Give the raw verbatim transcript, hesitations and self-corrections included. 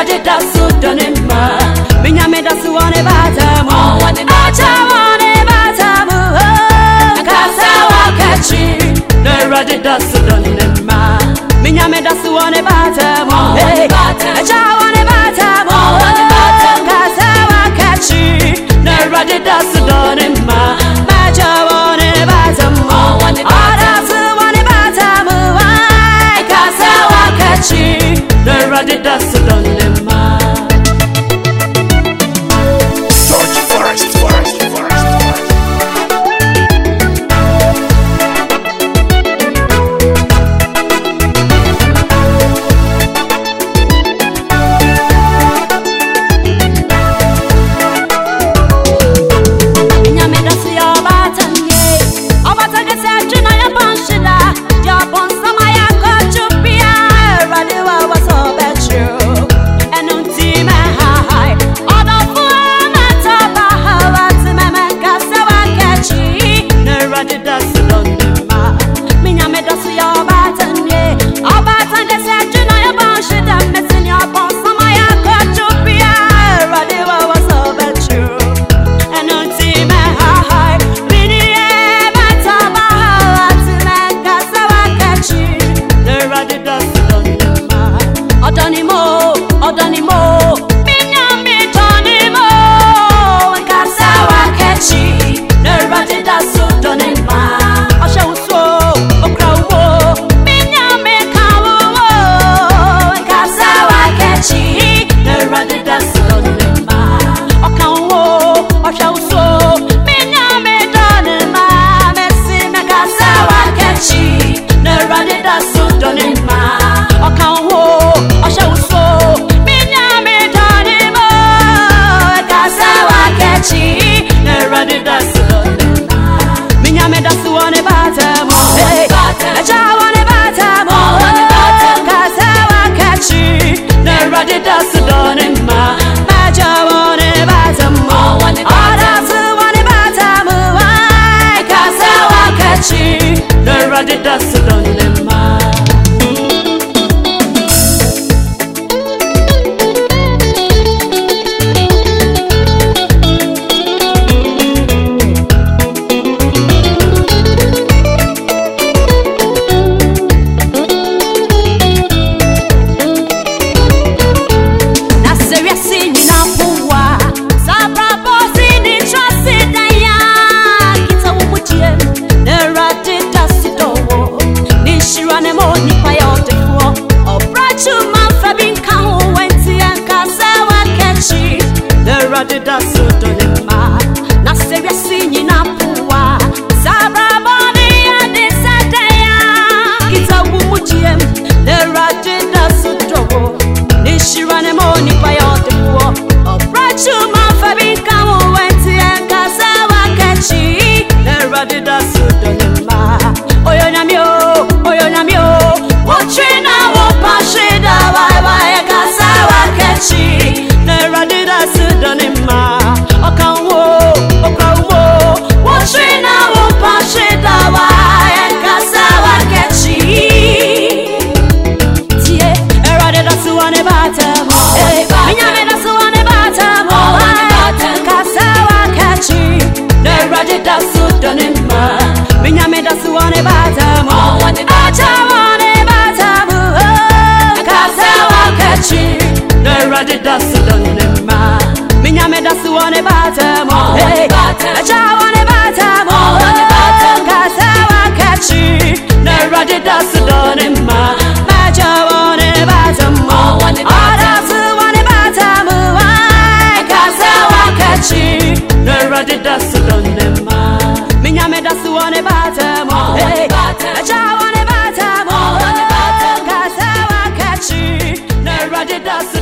Neradi dasu donima. Minyame dasu wane batamu. Acha wane batamu. Kasawa kachi. Neradi dasu donima. Minyame dasu wane batamu. Acha wane batamu. Kasawa kachi. Neradi dasu donima. Macha wane batamu. Adasu wane batamu. Kasawa kachi. Neradi dasu donima. George Forest, Forest, Forest, Forest. Minyame dasu ya batanye. Obatage seju na ya banshida. Ya bonsama ya kochupia. Radiwa wasobechu. Enunti mehai. Odofu amataba hawati memeka sewa kechi. Neradi dasu donima. Minyame dasu ya batanye. Obatage seju na ya banshida. Mesin ya bonsama ya kochupia. Radiwa wasobechu. Enunti mehai. Miniye mataba hawati memeka sewa kechi. Neradi dasu donima. Odonimo, Odonimo, Minyame donimo. Kasawa kechi. Neradi dasu donima. Osha uso, okrawo. Minyame kawo. Kasawa kechi. Neradi dasu donima. Okawo, osha uso. Minyame donima. Mesime kasawa kechi. Neradi dasu donima. Okawo, osha uso. Minyame donima. Kasawa kechi. Neradi dasu donima. Minyame dasu wane batamu. Acha wane batamu. Kasawa kechi. Neradi dasu donima. Macha wane batamu. Adasu wane batamu. Kasawa kechi. Neradi dasu donima. Na seria sini na puwa. Sabra bosi ni trasi daya. Kita umutie. Neradi dasu dowo. Nishirane mo nipa yote fuo. Obrachu manfabin kahu wenti kasawa kechi. Neradi dasu donima. Na seria sini na puwa. Sabra boni ya disadaya. Kita umutie. Neradi dasu dowo. Nishirane mo nipa yote fuo. Obrachu manfabin kahu wenti kasawa kechi. Neradi dasu donima. Oyo nyamio, oyo nyamio. Wotrina wopashida waiwa kasawa kechi. Neradi dasu donima. Okawo, okawo. Wotrina wopashida waiwa kasawa kechi. Tie, erade dasu wane batamu. Minyame dasu wane batamu. Kasawa kechi. Neradi dasu donima. Minyame dasu wane batamu. Acha wane batamu. Kasawa kechi. Neradi dasu donima. Minyame dasu wane batamu. Acha wane batamu. Kasawa kechi. Neradi dasu donima. Macha wane batamu. Adasu wane batamu. Kasawa kechi. Neradi dasu donima. Minyame dasu wane batamu. Acha wane batamu. Kasawa kechi. Neradi dasu